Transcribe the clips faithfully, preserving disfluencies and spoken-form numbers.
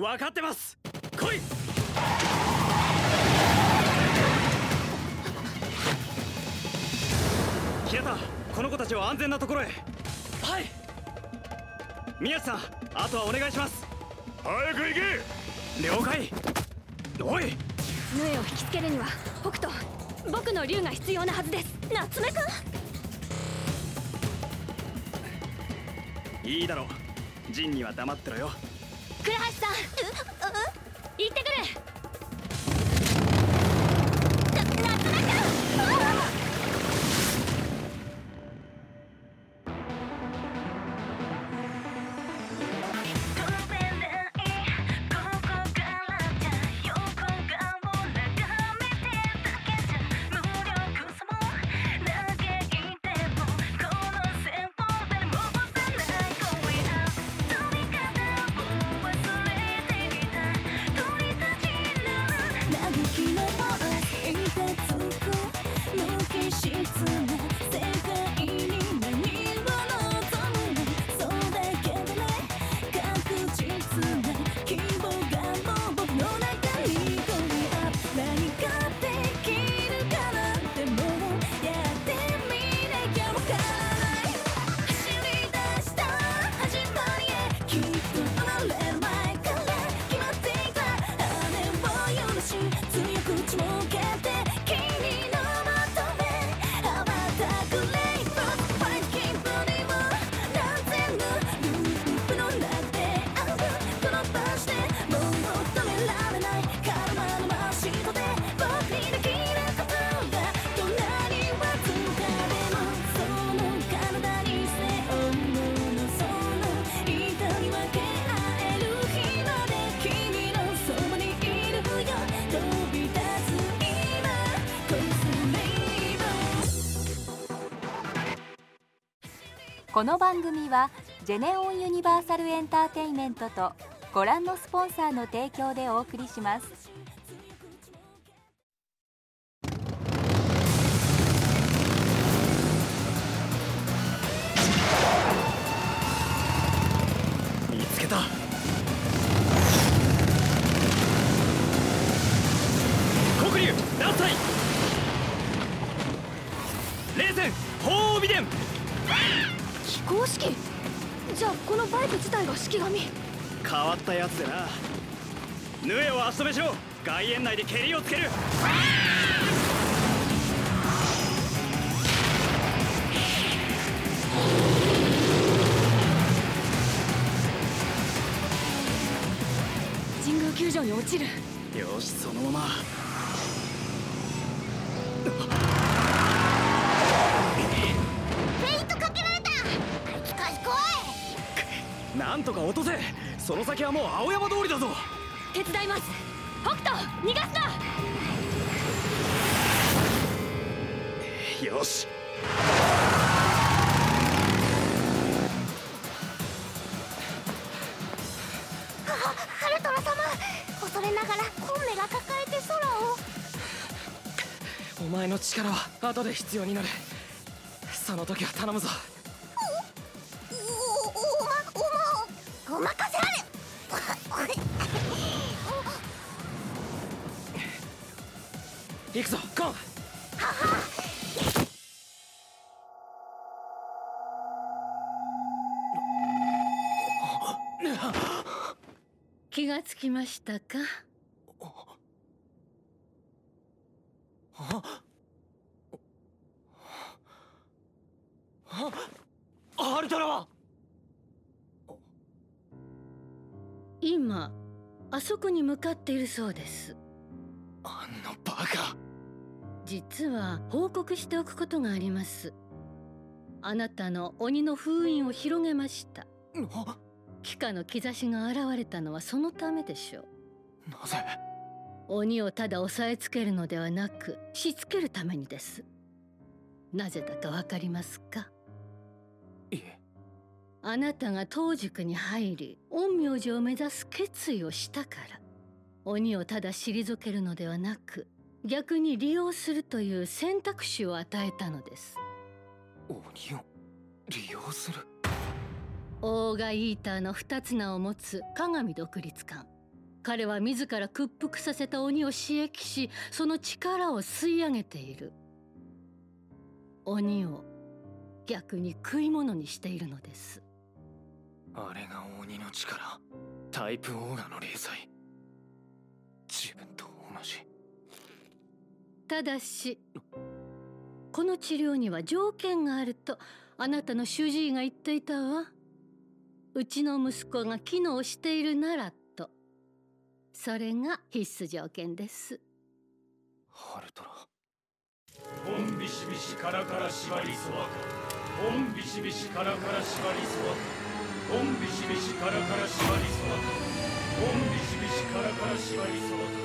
分かってます。来い。平田、この子たちを安全なところへ。はい。宮地さん、あとはお願いします。 早く行け。 了解。おい、 ヌエを引きつけるには北斗、僕の竜が必要なはずです。夏目くん、いいだろう。ジンには黙ってろよ。 倉橋さん、行ってくる。な夏目くん、 この番組はジェネオンユニバーサルエンターテイメントとご覧のスポンサーの提供でお送りします。 見つけた。黒竜乱祭冷戦鳳凰美伝。 非公式。じゃあこのバイク自体が式神。 変わったやつでな。ヌエを足止めしろ。外苑内で蹴りをつける。 神宮球場に落ちる。 よし、そのまま。なんとか落とせ。その先はもう青山通りだぞ。 手伝います。北斗、逃がすな。 よし。 ハルトラ様、恐れながらコンメが抱えて空を。 お前の力は後で必要になる。その時は頼むぞ。 お任せあれ。 行くぞ、コン。はは。 気がつきましたか。 アルトラは今あそこに向かっているそうです。 あんなバカ。 実は報告しておくことがあります。あなたの鬼の封印を広げました。幾何の兆しが現れたのはそのためでしょう。 なぜ？ 鬼をただ押さえつけるのではなく、しつけるためにです。なぜだかわかりますか？ いえ。 あなたが東塾に入り陰陽師を目指す決意をしたから、鬼をただ退けるのではなく、逆に利用するという選択肢を与えたのです。 鬼を利用する？ オーガイーターの二つ名を持つ鏡独立艦、 彼は自ら屈服させた鬼を刺激し、その力を吸い上げている。鬼を逆に食い物にしているのです。 あれが鬼の力、タイプオーガの霊剤。自分と同じ。 ただしこの治療には条件があるとあなたの主治医が言っていたわ。うちの息子が機能しているならと。それが必須条件です。 ハルトラ。 オンビシビシカラカラシマリソワカ。オンビシビシカラカラシマリソワカ。オンビシビシカラカラシマリソワカ。オンビシビシカラカラシマリソワカ。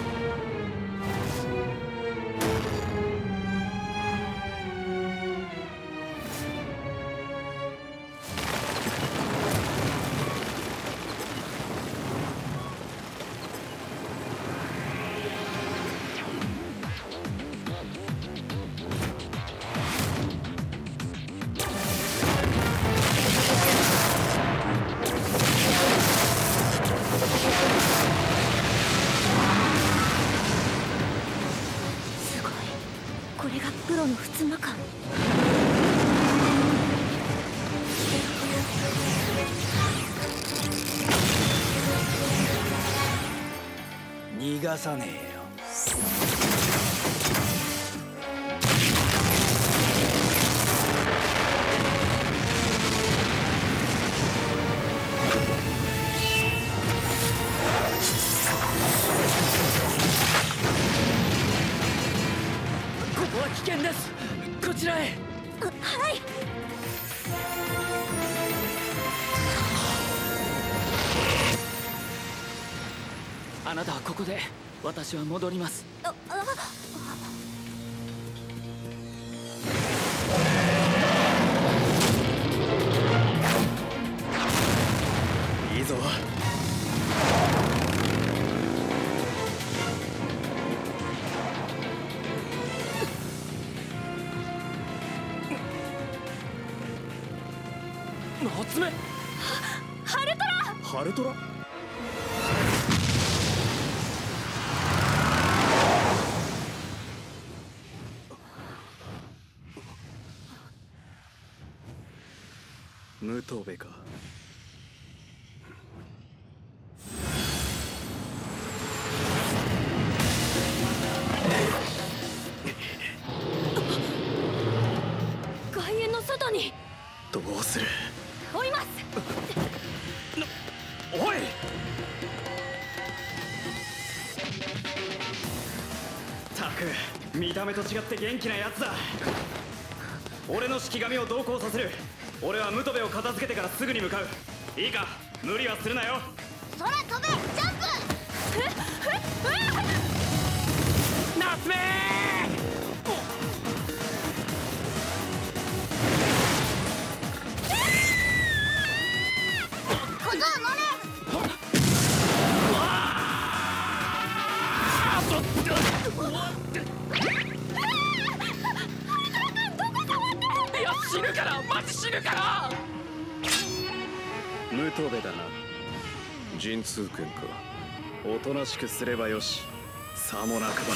これがプロの普通魔か。 逃がさねえよ。ここは危険です。こちらへ。 はい。 あなたはここで、私は戻ります。 ああいいぞ。 夏目。 ハルトラ。 ハルトラ。ムトベか。 外苑の外に。 どうする。 追います。 おい。たく見た目と違って元気なやつだ。俺の式神を同行させる。俺はムトベを片付けてからすぐに向かう。いいか、無理はするなよ。 空飛べ、ジャンプ。 夏目。 小僧乗れ。 いや、死ぬから、マジ死ぬから。 ムトベだな。神通君か。おとなしくすればよし。さもなくば。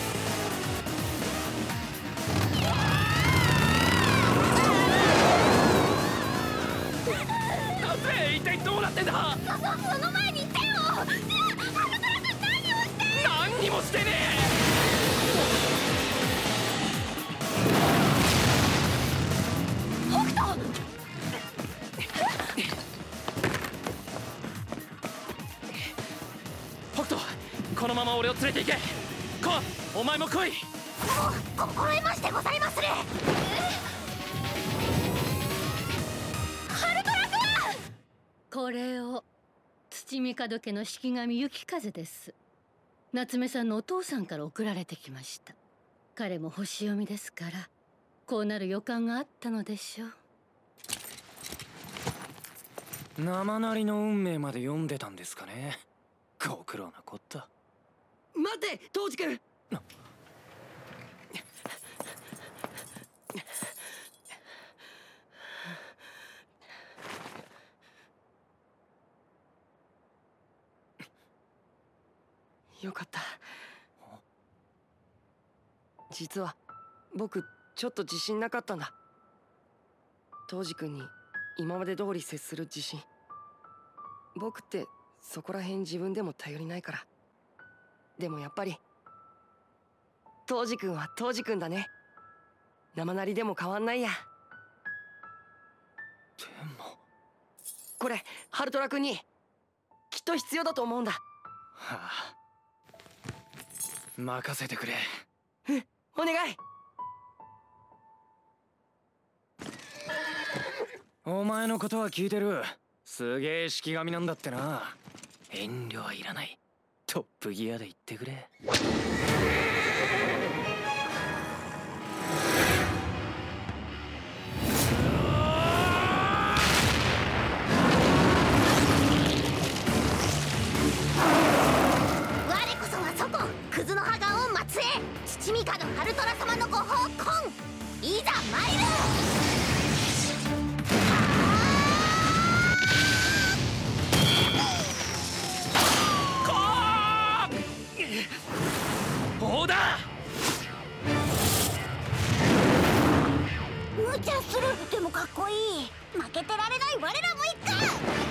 夏目、一体どうなってんだ。 その前に手を。ハルトラ君何をして。 何にもしてねえ。このまま俺を連れて行け。こう、お前も来い。 こ心得ましてございまする。ハルトラ君。 これを土御門家の式神雪風です。夏目さんのお父さんから送られてきました。彼も星読みですから、こうなる予感があったのでしょう。 生なりの運命まで読んでたんですかね。ご苦労なこった。 待って、トウジ君。 よかった。実は僕ちょっと自信なかったんだ。トウジ君に今まで通り接する自信。僕ってそこら辺自分でも頼りないから。でもやっぱりトウジ君はトウジ君だね。生なりでも変わんないや。 でもこれハルトラ君にきっと必要だと思うんだ。 はあ、任せてくれ。 うん、お願い。 お前のことは聞いてる。すげえ式神なんだってな。遠慮はいらない。トップギアで言ってくれ。 我こそは祖母クズの葉が王末裔父ミカのハルトラ様のご奉公。いざ参る。 オーダー。 無茶する。でもかっこいい。負けてられない我らもいっか。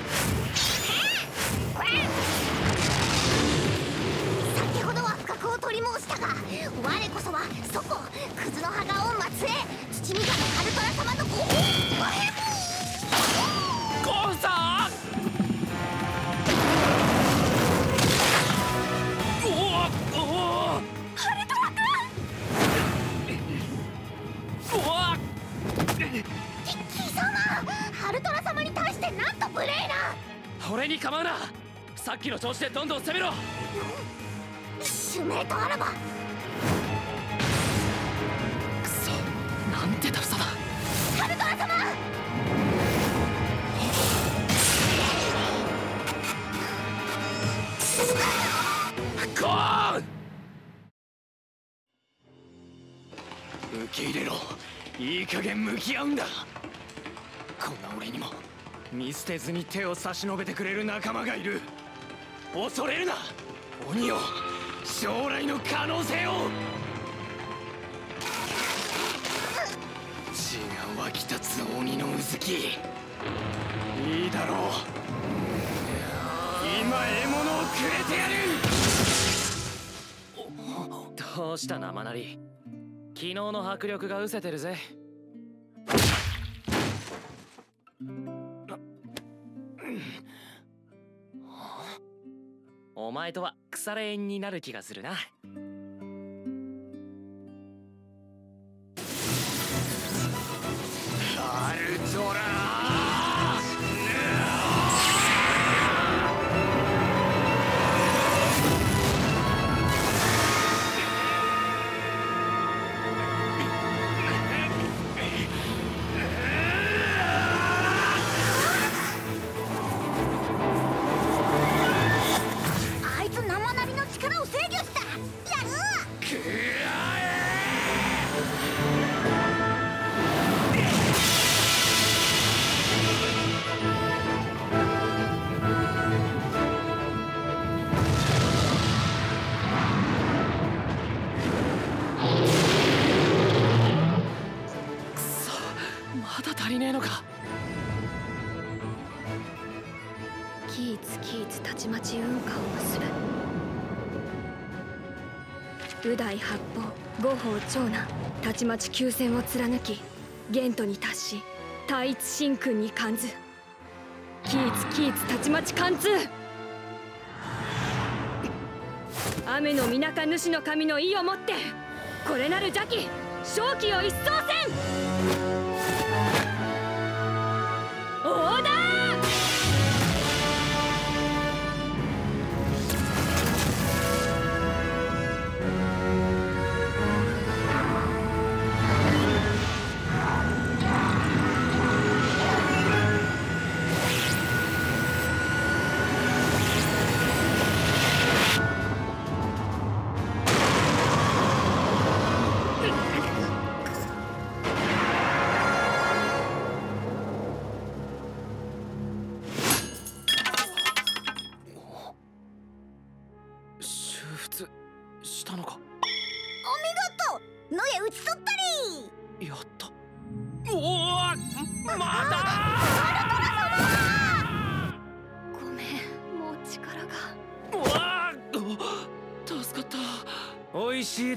先ほどは不覚を取り申したが、我こそは祖母クズの葉が王末裔父ミカのハルトラ様のご奉ゴンさん。おおおお。 ハルトラ君。 おわ。 キ貴様、ハルトラ様に対してなんと無礼な。 俺に構うな。さっきの調子でどんどん攻めろ。 使命とあらば。 くそ、なんてダフさだ。 ハルトラ様。 ゴーン。受け入れろ。いい加減向き合うんだ。こんな俺にも見捨てずに手を差し伸べてくれる仲間がいる。恐れるな鬼よ。将来の可能性を。血が湧き立つ鬼のうずき。いいだろう。今獲物をくれてやる。どうした生なり。昨日の迫力が失せてるぜ。お前とは腐れ縁になる気がするな。ハルトラー。 あいつ生なりの力を制御した。やる。 くそ、まだ足りねえのか。 キーツキーツたちまち運河を結ぶ。右大八方五方長男たちまち急戦を貫き玄都に達し太一神君に感ず。キーツキーツたちまち貫通。雨の水中主の神の意をもってこれなる邪気正気を一掃せん。オーダー。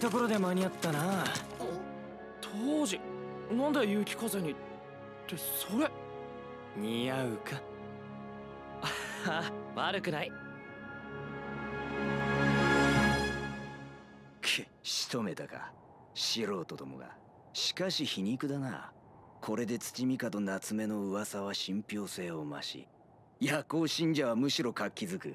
ところで間に合ったな。当時なんで雪風にってそれ似合うか？あ悪くない。 く仕留めたか素人どもが。しかし皮肉だな。これで土帝夏目の噂は信憑性を増し、夜行信者はむしろ活気づく。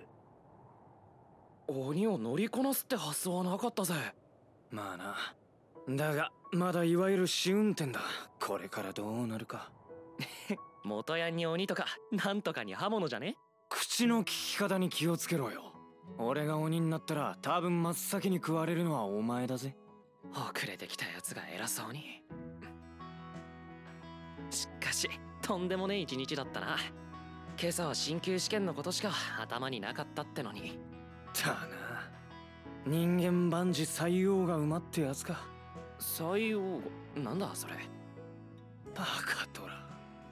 鬼を乗りこなすって発想はなかったぜ。まあな。だがまだいわゆる試運転だ。これからどうなるか。 元ヤンに鬼とかなんとかに刃物じゃね？ 口の利き方に気をつけろよ。俺が鬼になったら多分真っ先に食われるのはお前だぜ。 遅れてきたやつが偉そうに。しかしとんでもねえ一日だったな。今朝は進級試験のことしか頭になかったってのに。 だな。人間万事採用が馬ってやつか。 採用なんだそれ。 バカトラ。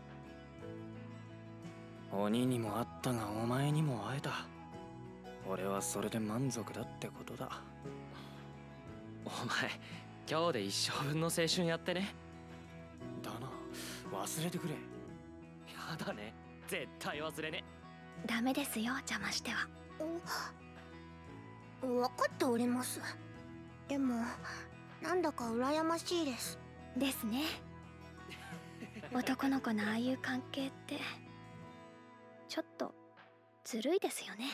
鬼にも会ったがお前にも会えた。俺はそれで満足だってことだ。 お前今日で一生分の青春やってね。 だな。忘れてくれ。 やだね。絶対忘れね。 ダメですよ、邪魔しては。分かっております。でもなんだか羨ましいです。ですね。男の子のああいう関係ってちょっとずるいですよね。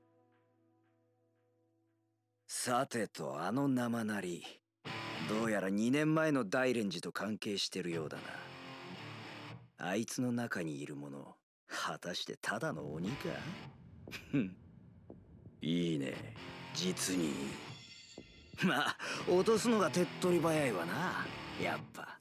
さてと、あの生なり、どうやらにねんまえの大連寺と関係してるようだな。あいつの中にいるもの、果たしてただの鬼か？ふん、いいね、実にいい。まあ落とすのが手っ取り早いわな、やっぱ。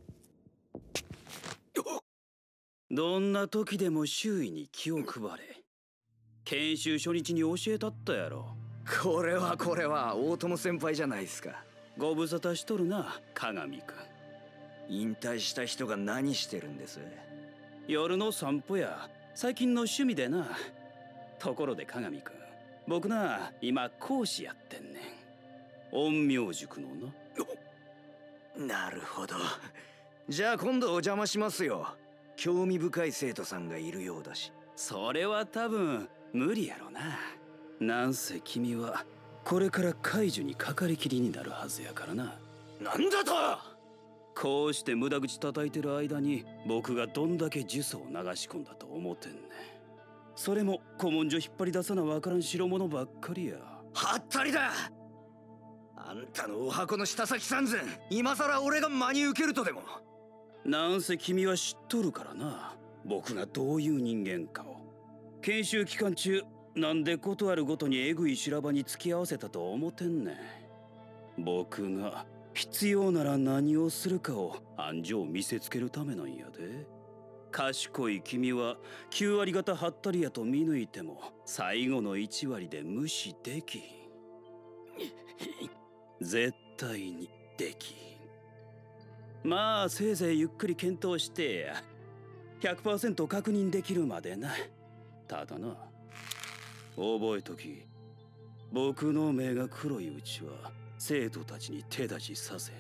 どんな時でも周囲に気を配れ。研修初日に教えたったやろ。 これはこれは大友先輩じゃないですか。 ご無沙汰しとるな、鏡くん。 引退した人が何してるんです？ 夜の散歩や最近の趣味でな。ところで鏡くん、僕な今講師やってんねん。陰陽塾のな。なるほど。じゃあ今度お邪魔しますよ。興味深い生徒さんがいるようだし。 それは多分無理やろな。なんせ君はこれから解除にかかりきりになるはずやからな。 なんだと！ こうして無駄口叩いてる間に僕がどんだけ呪詛を流し込んだと思ってんね。それも古文書引っ張り出さなわからん代物ばっかりや。 はったりだ。あんたのお箱の下先三千、今さら俺が真に受けるとでも。 なんせ君は知っとるからな、僕がどういう人間かを。研修期間中なんでことあるごとにえぐい修羅場に付き合わせたと思ってんねん。僕が必要なら何をするかを暗示を見せつけるためなんやで。賢い君はきゅうわり方はったりやと見抜いても最後のいちわりで無視できひん。絶対にできひん。まあせいぜいゆっくり検討してや ひゃくパーセント 確認できるまでな。ただな、覚えとき、僕の目が黒いうちは生徒たちに手出しさせへ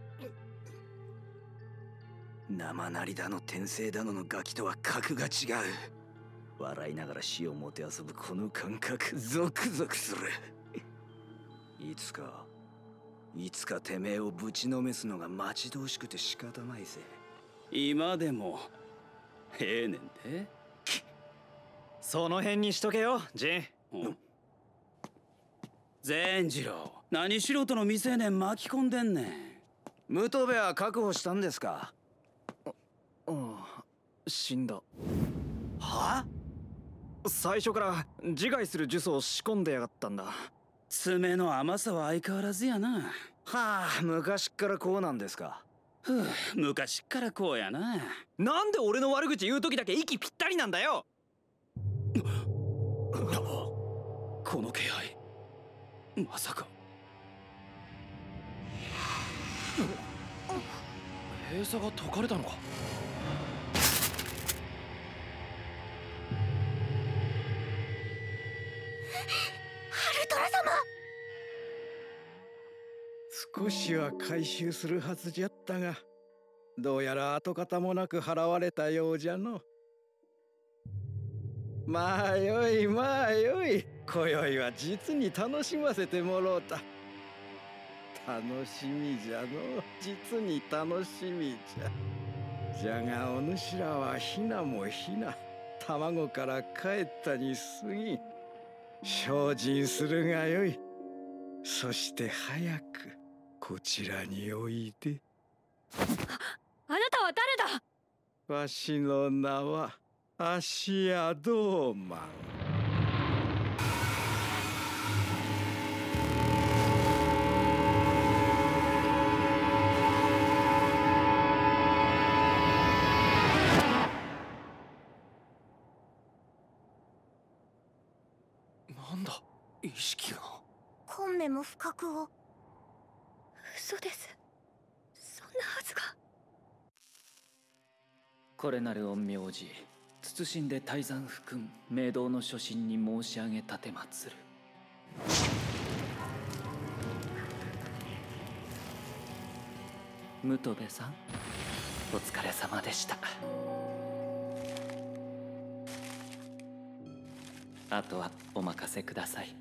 ん。 生なりだの転生だののガキとは格が違う。笑いながら死をもてあそぶこの感覚、ゾクゾクする。いつかいつかてめえをぶちのめすのが待ち遠しくて仕方ないぜ。 今でもええねんで。 その辺にしとけよ、ジン。 うん、善次郎、何素人の未成年巻き込んでんねん。 武藤部は確保したんですか？ ああ、死んだ。 は？ 最初から自害する呪詛を仕込んでやがったんだ。 爪の甘さは相変わらずやな。 はあ、昔っからこうなんですか。 ふう、昔っからこうやな。 なんで俺の悪口言う時だけ息ぴったりなんだよ。 この気配、まさか。 閉鎖が解かれたのか。 ハルトラ様。 少しは回収するはずじゃったが、どうやら跡形もなく払われたようじゃの。まあよいまあよい、今宵は実に楽しませてもろうた。楽しみじゃの、実に楽しみじゃ。じゃがお主らはひなもひな、卵から帰ったに過ぎ、精進するがよい。そして早くこちらにおいで。 あ、あなたは誰だ？ わしの名はアシアドーマン。 なんだ、意識が。 コンメも不覚を。 嘘です。そんなはずが。 これなる陰陽師、謹んで泰山府君明道の初心に申し上げ立てまつる。武藤部さん、お疲れ様でした。あとはお任せください。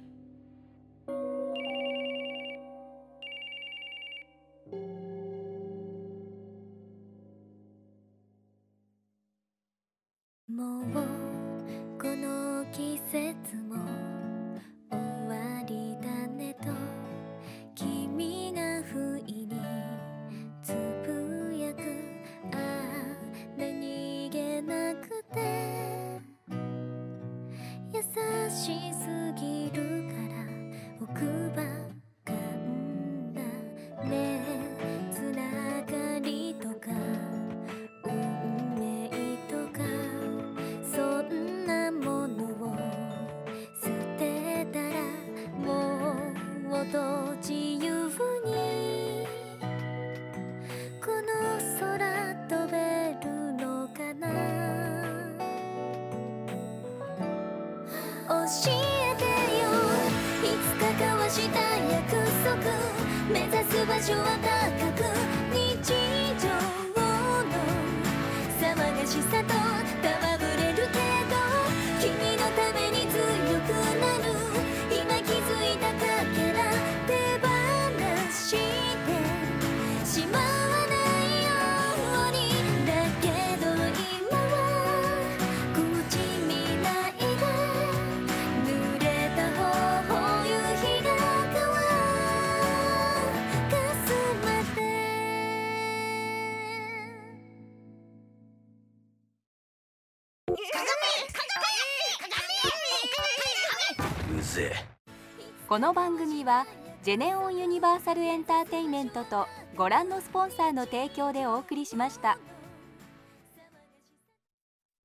もうこの季節も終わりだねと君が不意につぶやく。ああ何気なくて優しすぎるから奥歯噛んだね。つながりとか運命とかそんなものを捨てたらもっと自由にこの空飛べるのかな。教えてよ、いつか交わした約束。目指す場所は高く、日常の騒がしさと戯れるけど君のために強くなる。今気づいたかけら手放してしまわないように。だけど今はこっち未来が濡れた頬夕日が乾かすまで。 うぜえ。 この番組はジェネオンユニバーサルエンターテインメントとご覧のスポンサーの提供でお送りしました。